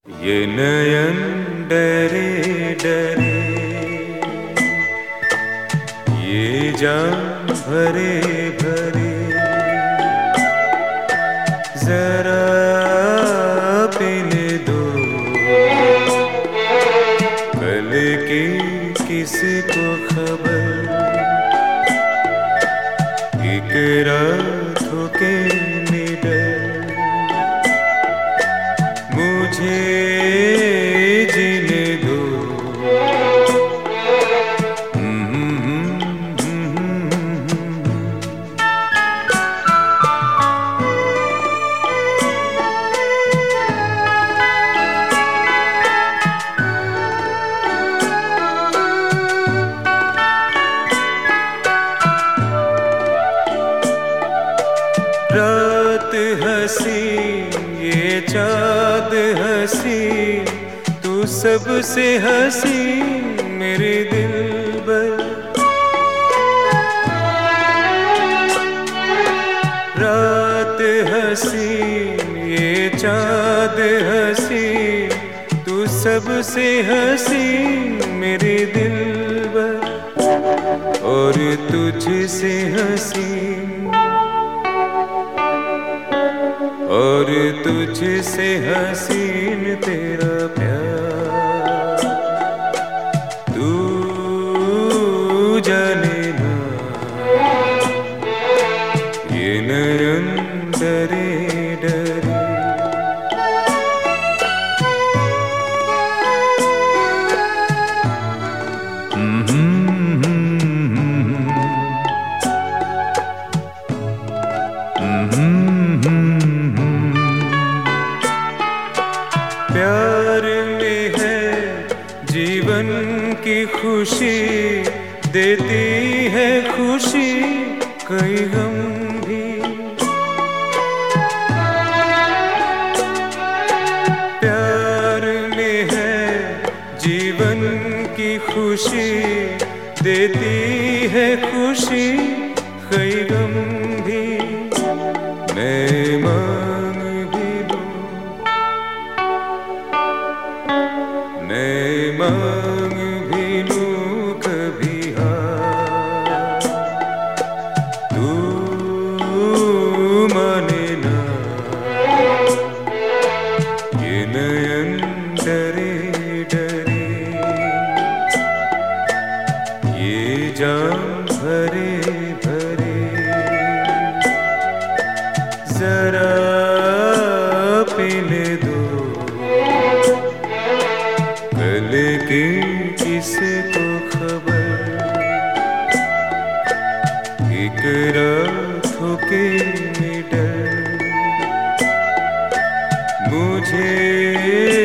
ये नयन डरे डरे, ये जान भरे भरे, जरा पीने दो कल की किसको खबर। एक रात हो के निडर मुझे जीने दो। रात हंसी ये चाँद हंसी, तू सबसे हंसी मेरे दिलबर। रात हंसी ये चाँद हंसी, तू सबसे हंसी मेरे दिलबर। और तुझसे हंसी और तुझसे हसीन तेरा प्यार। तू जाने ना ये नयन डरे डरे। प्यार में है जीवन की खुशी, देती है खुशी कई गम भी। प्यार में है जीवन की खुशी, देती है खुशी कई गम भी। मैं मांग भी लूं, मैं मांग भी लूं कभी हार, तू माने ना ये नयन डरे डरे, ये जान भरे भरे, जरा पीने दो कल की किसको खबर। एक रात हो के निडर मुझे